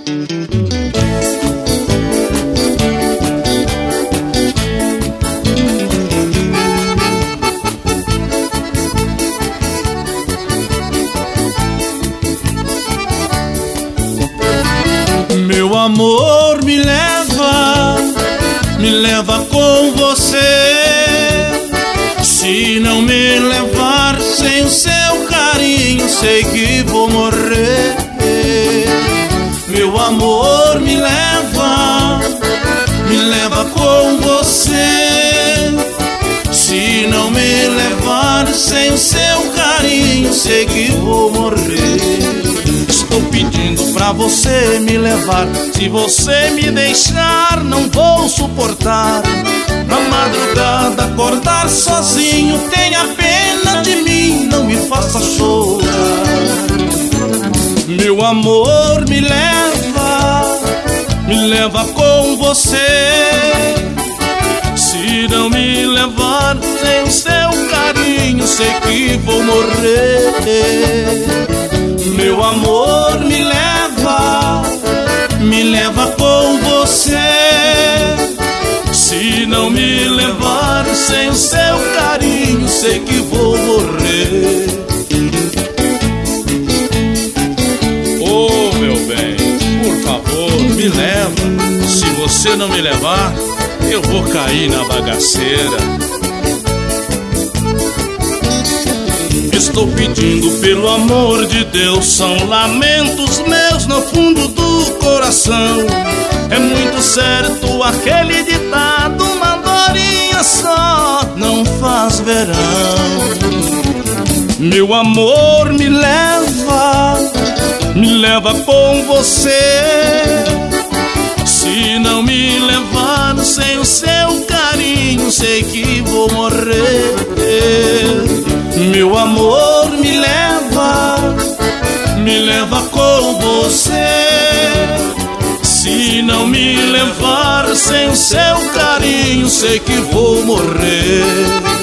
Meu amor, me leva com você. Se não me levar sem o seu carinho, sei que vou morrer. Meu amor, me leva com você. Se não me levar sem o seu carinho, sei que vou morrer. Estou pedindo pra você me levar. Se você me deixar, não vou suportar. Na madrugada acordar sozinho, tenha pena de mim, não me faça chorar. Meu amor, me leva com você. Se não me levar sem o seu carinho, sei que vou morrer. Meu amor, me leva com você. Se não me levar sem o seu carinho, sei que vou morrer. Oh, meu bem, por favor, me leva. Se você não me levar, eu vou cair na bagaceira. Estou pedindo pelo amor de Deus, são lamentos meus no fundo do coração. É muito certo aquele ditado, uma andorinha só não faz verão. Meu amor, me leva com você. Se não me levar sem o seu carinho, sei que vou morrer. Meu amor, me leva com você. Se não me levar sem o seu carinho, sei que vou morrer.